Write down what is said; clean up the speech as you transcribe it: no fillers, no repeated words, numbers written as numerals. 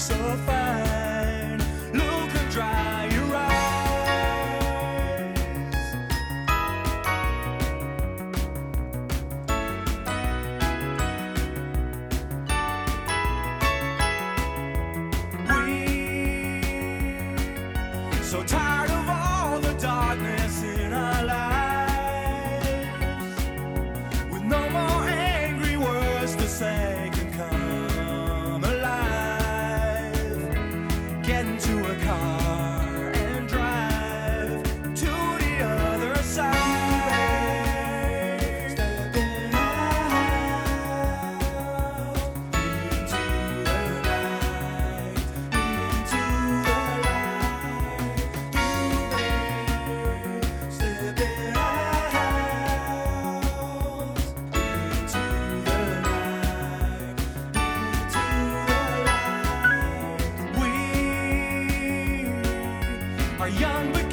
so fine. Look and dry your eyes. We so tired of all the darkness in our lives, with no more angry words to say can come alive. Get into a car and drive to the other side. Stepping out into the light, into the light. Stepping out into the light, into the light. We are young but